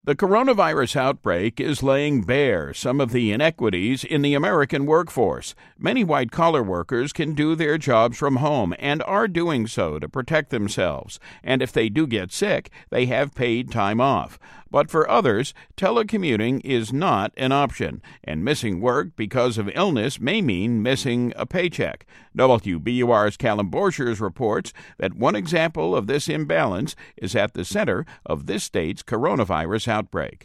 The coronavirus outbreak is laying bare some of the inequities in the American workforce. Many white-collar workers can do their jobs from home and are doing so to protect themselves. And if they do get sick, they have paid time off. But for others, telecommuting is not an option, and missing work because of illness may mean missing a paycheck. WBUR's Callum Borchers reports that one example of this imbalance is at the center of this state's coronavirus outbreak.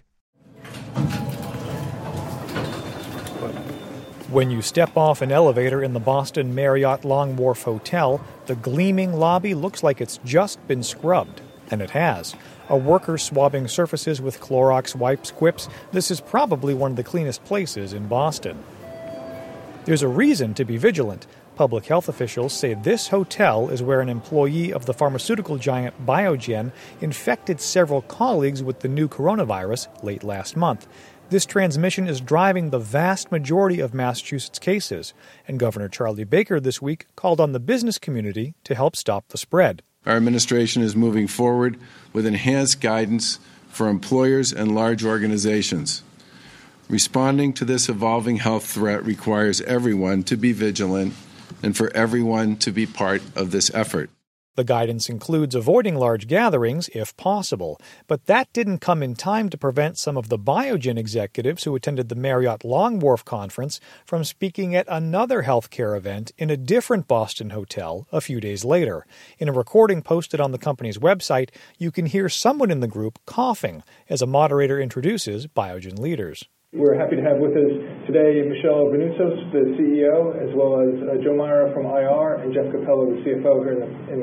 When you step off an elevator in the Boston Marriott Long Wharf Hotel, the gleaming lobby looks like it's just been scrubbed. And it has. A worker swabbing surfaces with Clorox wipes quips, this is probably one of the cleanest places in Boston. There's a reason to be vigilant. Public health officials say this hotel is where an employee of the pharmaceutical giant Biogen infected several colleagues with the new coronavirus late last month. This transmission is driving the vast majority of Massachusetts cases, and Governor Charlie Baker this week called on the business community to help stop the spread. Our administration is moving forward with enhanced guidance for employers and large organizations. Responding to this evolving health threat requires everyone to be vigilant and for everyone to be part of this effort. The guidance includes avoiding large gatherings if possible, but that didn't come in time to prevent some of the Biogen executives who attended the Marriott Long Wharf conference from speaking at another healthcare event in a different Boston hotel a few days later. In a recording posted on the company's website, you can hear someone in the group coughing as a moderator introduces Biogen leaders. We're happy to have with us today Michelle Bonoutsos, the CEO, as well as Joe Myra from IR and Jeff Capello, the CFO, here in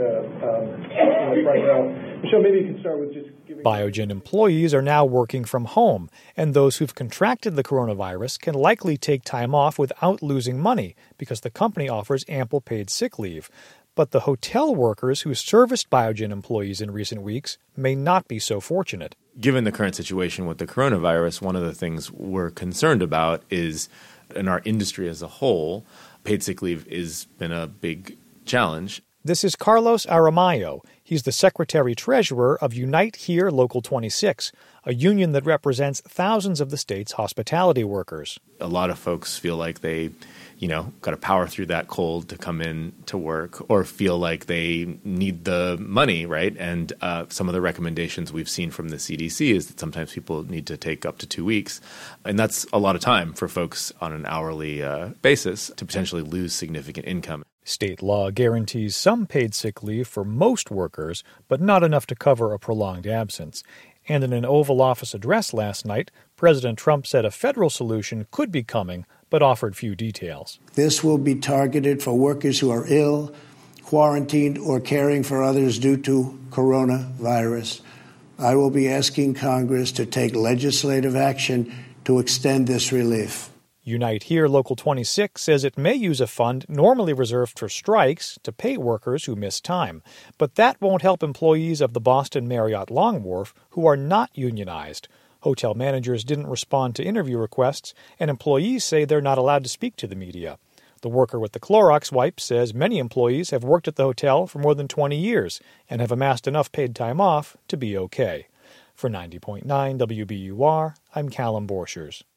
the front row. Michelle, maybe you could start with just giving... Biogen employees are now working from home, and those who've contracted the coronavirus can likely take time off without losing money because the company offers ample paid sick leave. But the hotel workers who serviced Biogen employees in recent weeks may not be so fortunate. Given the current situation with the coronavirus, one of the things we're concerned about is, in our industry as a whole, paid sick leave has been a big challenge. This is Carlos Aramayo. He's the secretary-treasurer of Unite Here Local 26, a union that represents thousands of the state's hospitality workers. A lot of folks feel like they, got to power through that cold to come in to work, or feel like they need the money, right? And some of the recommendations we've seen from the CDC is that sometimes people need to take up to 2 weeks. And that's a lot of time for folks on an hourly basis to potentially lose significant income. State law guarantees some paid sick leave for most workers, but not enough to cover a prolonged absence. And in an Oval Office address last night, President Trump said a federal solution could be coming, but offered few details. This will be targeted for workers who are ill, quarantined, or caring for others due to coronavirus. I will be asking Congress to take legislative action to extend this relief. Unite Here Local 26 says it may use a fund normally reserved for strikes to pay workers who miss time. But that won't help employees of the Boston Marriott Long Wharf who are not unionized. Hotel managers didn't respond to interview requests, and employees say they're not allowed to speak to the media. The worker with the Clorox wipes says many employees have worked at the hotel for more than 20 years and have amassed enough paid time off to be okay. For 90.9 WBUR, I'm Callum Borchers.